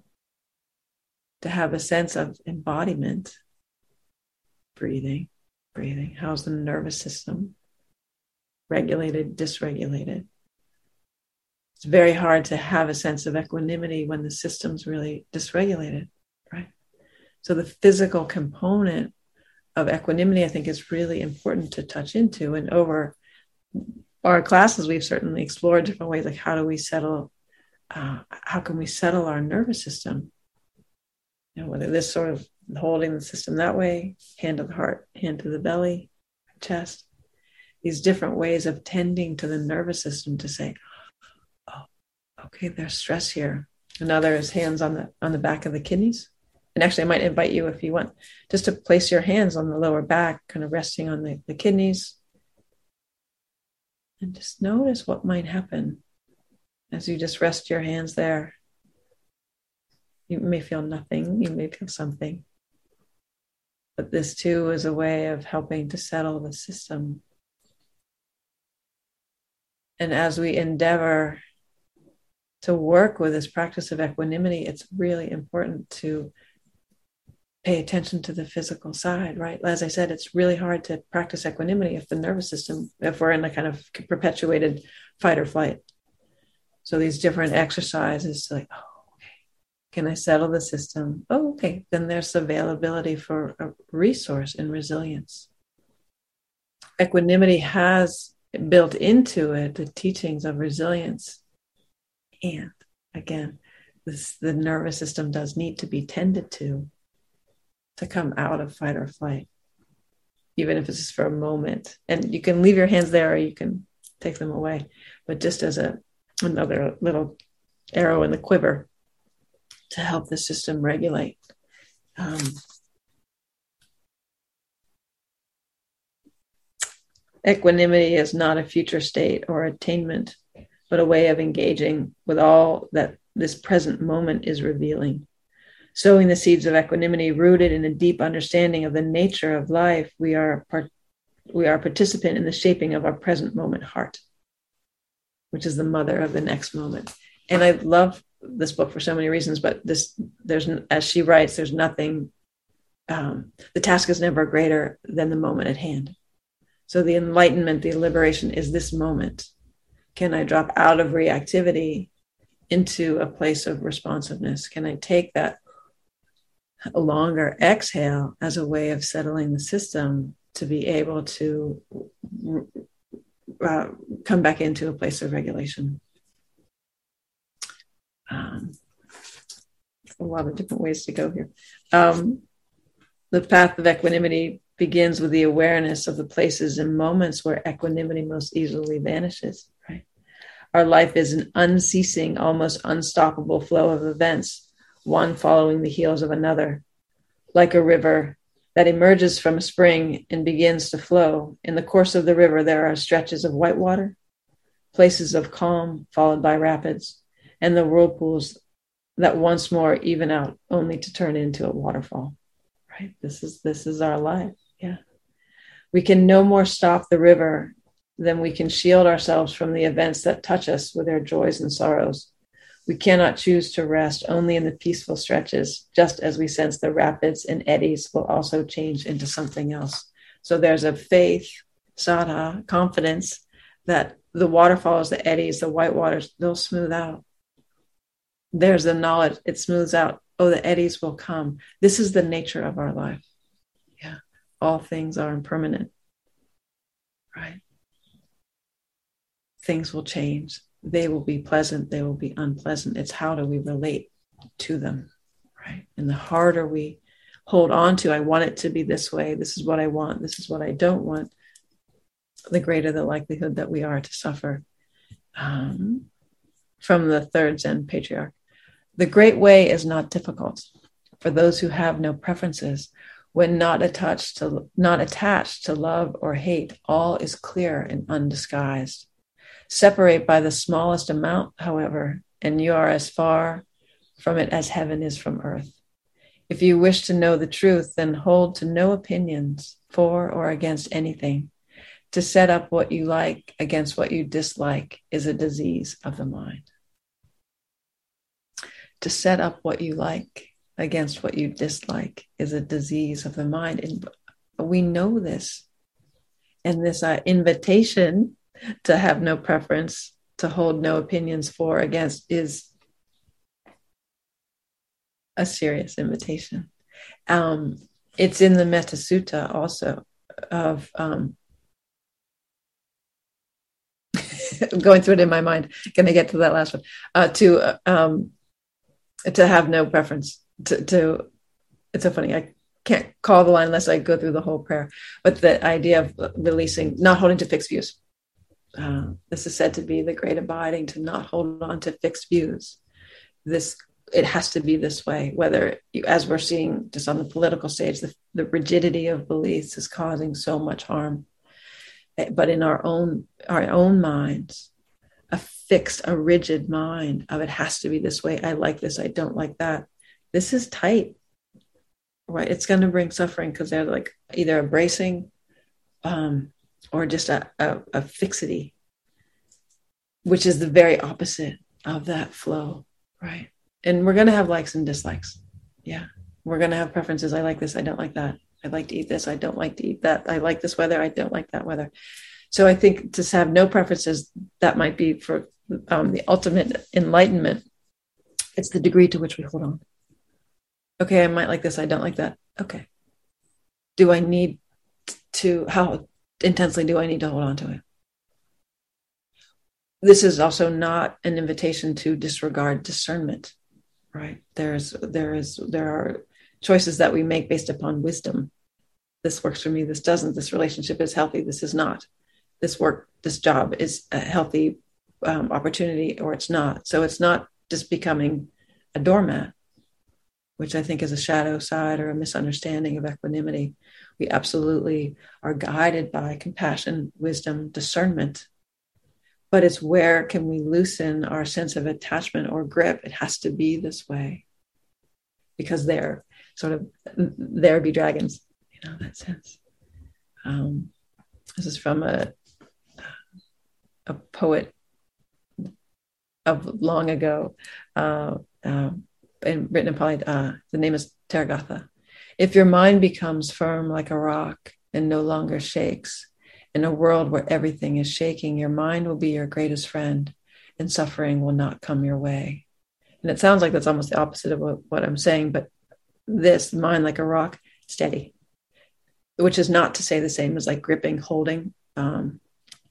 To have a sense of embodiment. Breathing, breathing. How's the nervous system? Regulated, dysregulated. It's very hard to have a sense of equanimity when the system's really dysregulated, right? So the physical component of equanimity, I think, is really important to touch into. And over our classes, we've certainly explored different ways, like how do we settle, uh, how can we settle our nervous system? You know, whether this sort of holding the system that way, hand to the heart, hand to the belly, chest, these different ways of tending to the nervous system to say, oh, okay, there's stress here. Another is hands on the on the back of the kidneys. And actually, I might invite you, if you want, just to place your hands on the lower back, kind of resting on the, the kidneys. And just notice what might happen as you just rest your hands there. You may feel nothing, you may feel something. But this too is a way of helping to settle the system. And as we endeavor to work with this practice of equanimity, it's really important to pay attention to the physical side, right? As I said, it's really hard to practice equanimity if the nervous system, if we're in a kind of perpetuated fight or flight. So these different exercises, like, oh, okay, can I settle the system? Oh, okay. Then there's availability for a resource and resilience. Equanimity has built into it the teachings of resilience. And again, this, the nervous system does need to be tended to to come out of fight or flight, even if it's just for a moment. And you can leave your hands there or you can take them away, but just as a another little arrow in the quiver to help the system regulate. Um, equanimity is not a future state or attainment, but a way of engaging with all that this present moment is revealing. Sowing the seeds of equanimity rooted in a deep understanding of the nature of life, we are part, we are a participant in the shaping of our present moment heart, which is the mother of the next moment. And I love this book for so many reasons, but this, there's, as she writes, there's nothing, um, the task is never greater than the moment at hand. So the enlightenment, the liberation is this moment. Can I drop out of reactivity into a place of responsiveness? Can I take that a longer exhale as a way of settling the system to be able to uh, come back into a place of regulation? Um, a lot of different ways to go here. Um, the path of equanimity begins with the awareness of the places and moments where equanimity most easily vanishes, right? Our life is an unceasing, almost unstoppable flow of events, one following the heels of another. Like a river that emerges from a spring and begins to flow. In the course of the river, there are stretches of white water, places of calm followed by rapids, and the whirlpools that once more even out only to turn into a waterfall. Right? This is this is our life. Yeah. We can no more stop the river than we can shield ourselves from the events that touch us with their joys and sorrows. We cannot choose to rest only in the peaceful stretches, just as we sense the rapids and eddies will also change into something else. So there's a faith, saddha, confidence that the waterfalls, the eddies, the white waters, they'll smooth out. There's the knowledge, it smooths out. Oh, the eddies will come. This is the nature of our life. Yeah, all things are impermanent, right? Things will change. They will be pleasant. They will be unpleasant. It's how do we relate to them, right? And the harder we hold on to, I want it to be this way. This is what I want. This is what I don't want. The greater the likelihood that we are to suffer. Um, from the third Zen patriarch. The great way is not difficult for those who have no preferences. When not attached to not attached to love or hate, all is clear and undisguised. Separate by the smallest amount, however, and you are as far from it as heaven is from earth. If you wish to know the truth, then hold to no opinions for or against anything. To set up what you like against what you dislike is a disease of the mind. To set up what you like against what you dislike is a disease of the mind. And we know this. And this uh, invitation to have no preference, to hold no opinions for or against is a serious invitation. Um, it's in the Metta Sutta also of um, going through it in my mind. Can I get to that last one? Uh, to uh, um, to have no preference. To, to it's so funny. I can't call the line unless I go through the whole prayer. But the idea of releasing, not holding to fixed views. Uh, this is said to be the great abiding, to not hold on to fixed views. This it has to be this way. Whether you, as we're seeing just on the political stage, the, the rigidity of beliefs is causing so much harm. But in our own our own minds, a fixed, a rigid mind of it has to be this way. I like this. I don't like that. This is tight, right? It's going to bring suffering because they're like either a bracing um, or just a, a, a fixity, which is the very opposite of that flow, right? And we're going to have likes and dislikes. Yeah. We're going to have preferences. I like this. I don't like that. I like to eat this. I don't like to eat that. I like this weather. I don't like that weather. So I think to have no preferences, that might be for um, the ultimate enlightenment. It's the degree to which we hold on. Okay, I might like this. I don't like that. Okay. Do I need to, how intensely do I need to hold on to it? This is also not an invitation to disregard discernment, right? There's, there is, there are choices that we make based upon wisdom. This works for me. This doesn't. This relationship is healthy. This is not. This work, this job is a healthy um, opportunity, or it's not. So it's not just becoming a doormat, which I think is a shadow side or a misunderstanding of equanimity. We absolutely are guided by compassion, wisdom, discernment. But it's where can we loosen our sense of attachment or grip? It has to be this way. Because there, sort of, there be dragons, you know, in that sense. Um, this is from a, a poet of long ago, uh, uh, and written in Pali. Uh, the name is Therigatha. If your mind becomes firm like a rock and no longer shakes, in a world where everything is shaking, your mind will be your greatest friend, and suffering will not come your way. And it sounds like that's almost the opposite of what, what I'm saying, but this, mind like a rock, steady, which is not to say the same as like gripping, holding, um,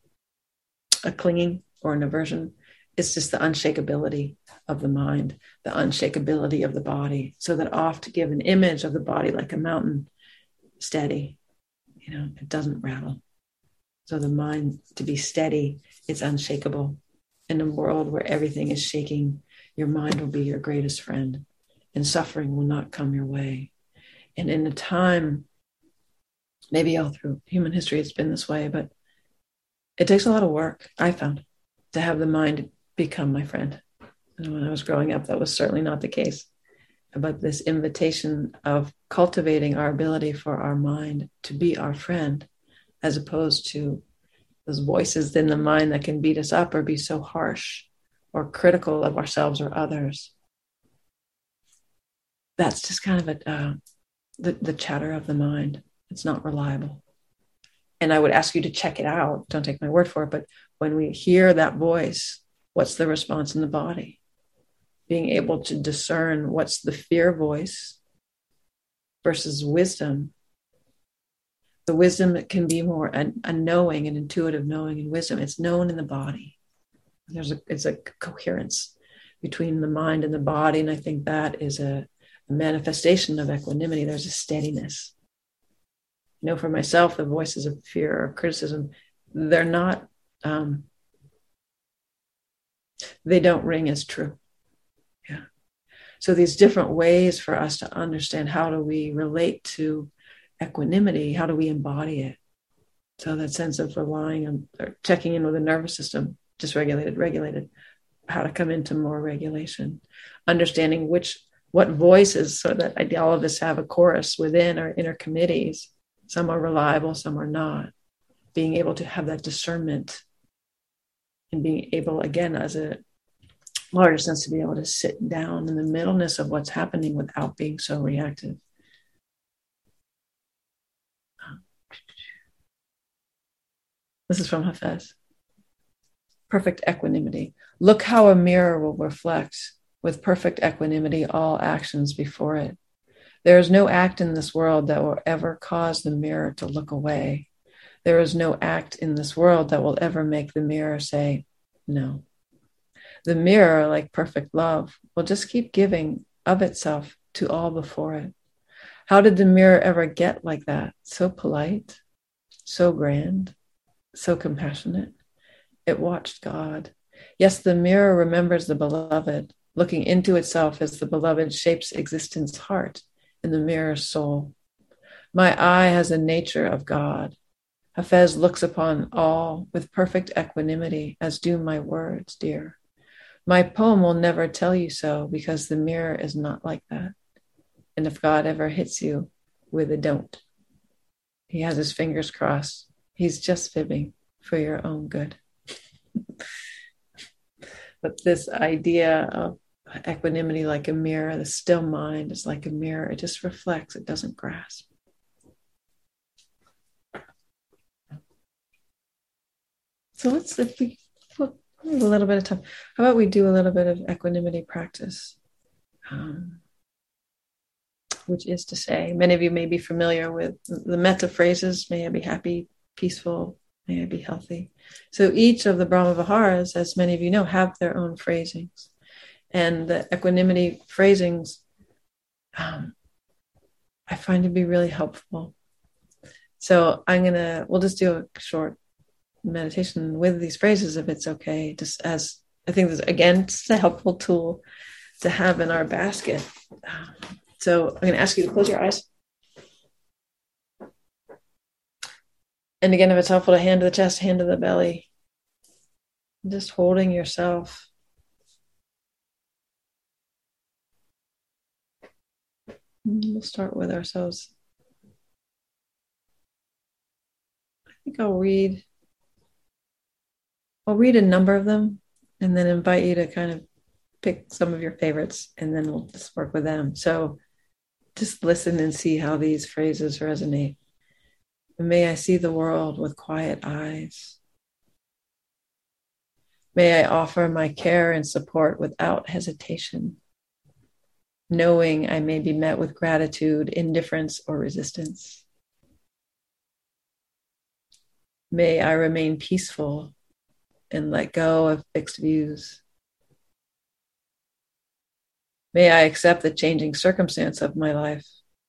a clinging or an aversion. It's just the unshakability of the mind, the unshakability of the body. So that oft to give an image of the body like a mountain, steady, you know, it doesn't rattle. So the mind to be steady, it's unshakable. In a world where everything is shaking, your mind will be your greatest friend, and suffering will not come your way. And in a time, maybe all through human history, it's been this way, but it takes a lot of work, I found, to have the mind become my friend. And when I was growing up, that was certainly not the case. But this invitation of cultivating our ability for our mind to be our friend, as opposed to those voices in the mind that can beat us up or be so harsh or critical of ourselves or others. That's just kind of a, uh, the, the chatter of the mind. It's not reliable. And I would ask you to check it out. Don't take my word for it. But when we hear that voice, what's the response in the body? Being able to discern what's the fear voice versus wisdom. The wisdom can be more a, a knowing, an intuitive knowing and wisdom. It's known in the body. There's a, it's a coherence between the mind and the body. And I think that is a, a manifestation of equanimity. There's a steadiness. You know, for myself, the voices of fear or criticism, they're not, um, they don't ring as true. Yeah. So these different ways for us to understand how do we relate to equanimity, how do we embody it? So that sense of relying on or checking in with the nervous system, dysregulated, regulated, how to come into more regulation, understanding which, what voices, so that all of us have a chorus within our inner committees. Some are reliable, some are not. Being able to have that discernment and being able, again, as a larger sense, to be able to sit down in the middleness of what's happening without being so reactive. This is from Hafez. Perfect equanimity. Look how a mirror will reflect with perfect equanimity all actions before it. There is no act in this world that will ever cause the mirror to look away. There is no act in this world that will ever make the mirror say no. The mirror, like perfect love, will just keep giving of itself to all before it. How did the mirror ever get like that? So polite, so grand, so compassionate. It watched God. Yes, the mirror remembers the beloved, looking into itself as the beloved shapes existence heart in the mirror's soul. My eye has a nature of God. Hafez looks upon all with perfect equanimity, as do my words, dear. My poem will never tell you so, because the mirror is not like that. And if God ever hits you with a don't, he has his fingers crossed. He's just fibbing for your own good. But this idea of equanimity like a mirror, the still mind is like a mirror. It just reflects, it doesn't grasp. So let's, if we, well, we have a little bit of time, how about we do a little bit of equanimity practice? Um, which is to say, many of you may be familiar with the metta phrases, may I be happy, peaceful, may I be healthy. So each of the Brahma Viharas, as many of you know, have their own phrasings. And the equanimity phrasings, um, I find to be really helpful. So I'm going to, we'll just do a short meditation with these phrases if it's okay, just as I think this, again, it's a helpful tool to have in our basket. Um, So I'm going to ask you to close your eyes. And again, if it's helpful to hand to the chest, hand to the belly. Just holding yourself. We'll start with ourselves. I think I'll read, I'll read a number of them and then invite you to kind of pick some of your favorites, and then we'll just work with them. So just listen and see how these phrases resonate. May I see the world with quiet eyes. May I offer my care and support without hesitation, knowing I may be met with gratitude, indifference, or resistance. May I remain peaceful and let go of fixed views. May I accept the changing circumstance of my life.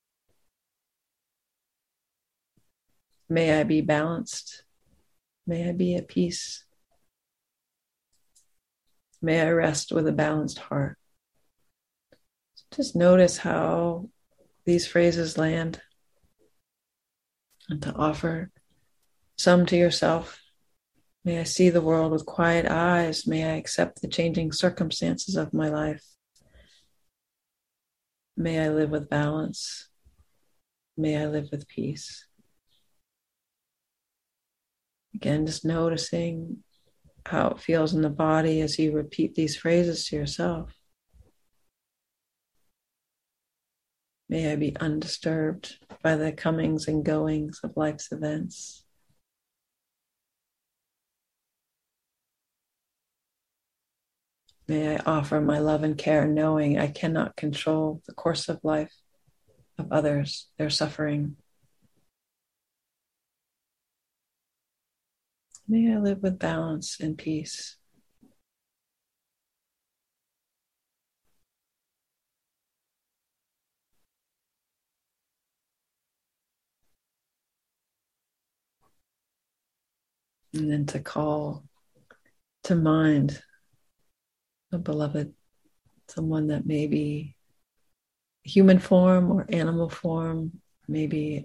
May I be balanced. May I be at peace. May I rest with a balanced heart. Just notice how these phrases land, and to offer some to yourself. May I see the world with quiet eyes. May I accept the changing circumstances of my life. May I live with balance. May I live with peace. Again, just noticing how it feels in the body as you repeat these phrases to yourself. May I be undisturbed by the comings and goings of life's events. May I offer my love and care, knowing I cannot control the course of life of others, their suffering. May I live with balance and peace. And then to call to mind a beloved, someone that may be human form or animal form, maybe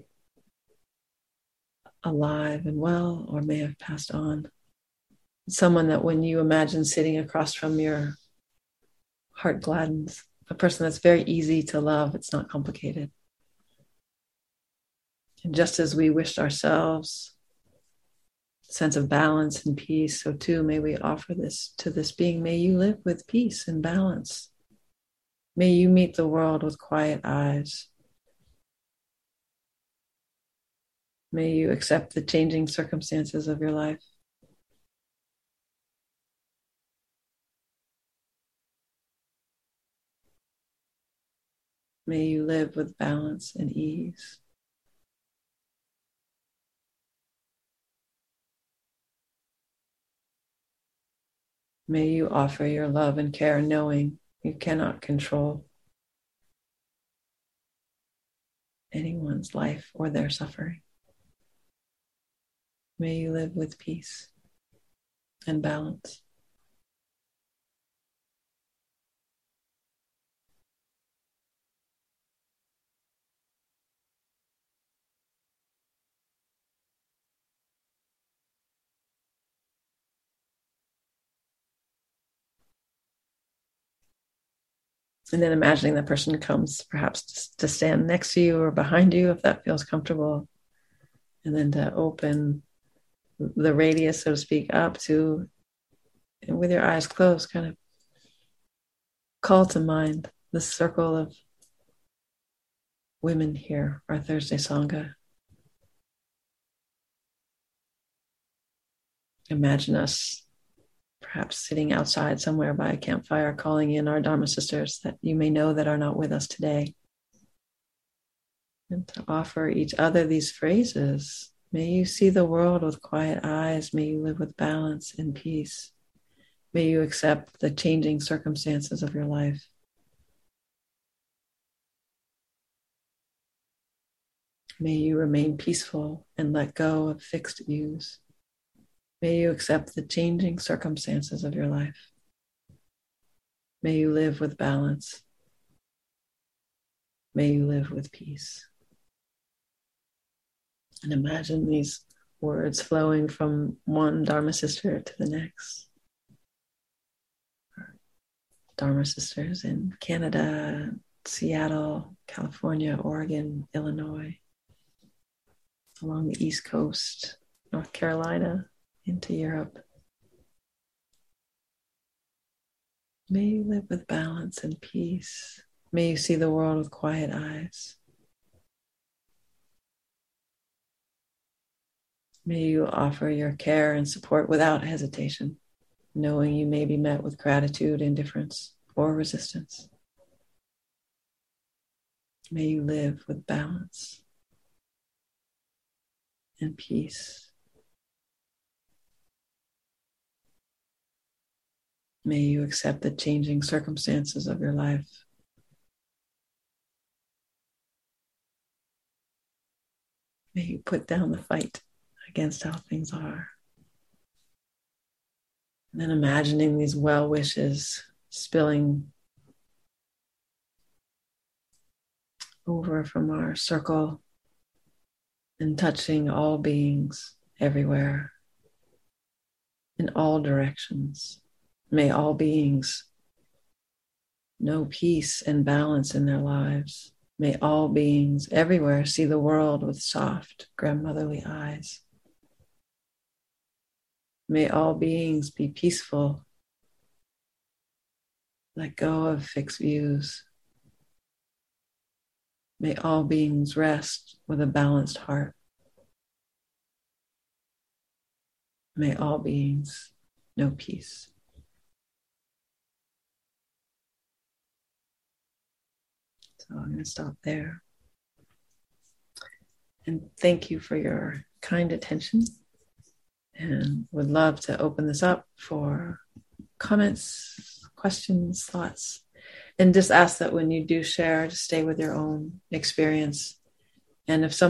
alive and well, or may have passed on. Someone that when you imagine sitting across from your heart gladdens, a person that's very easy to love, it's not complicated. And just as we wished ourselves a sense of balance and peace, so too may we offer this to this being. May you live with peace and balance. May you meet the world with quiet eyes. May you accept the changing circumstances of your life. May you live with balance and ease. May you offer your love and care knowing you cannot control anyone's life or their suffering. May you live with peace and balance. And then imagining that person comes perhaps to stand next to you or behind you if that feels comfortable. And then to open the radius, so to speak, up to, and with your eyes closed, kind of call to mind the circle of women here, our Thursday Sangha. Imagine us perhaps sitting outside somewhere by a campfire, calling in our Dharma sisters that you may know that are not with us today. And to offer each other these phrases. May you see the world with quiet eyes. May you live with balance and peace. May you accept the changing circumstances of your life. May you remain peaceful and let go of fixed views. May you accept the changing circumstances of your life. May you live with balance. May you live with peace. And imagine these words flowing from one Dharma sister to the next. Dharma sisters in Canada, Seattle, California, Oregon, Illinois, along the East Coast, North Carolina, into Europe. May you live with balance and peace. May you see the world with quiet eyes. May you offer your care and support without hesitation, knowing you may be met with gratitude, indifference, or resistance. May you live with balance and peace. May you accept the changing circumstances of your life. May you put down the fight against how things are. And then imagining these well wishes spilling over from our circle and touching all beings everywhere, in all directions. May all beings know peace and balance in their lives. May all beings everywhere see the world with soft, grandmotherly eyes. May all beings be peaceful. Let go of fixed views. May all beings rest with a balanced heart. May all beings know peace. So I'm going to stop there. And thank you for your kind attention. And would love to open this up for comments, questions, thoughts. And just ask that when you do share, to stay with your own experience. And if someone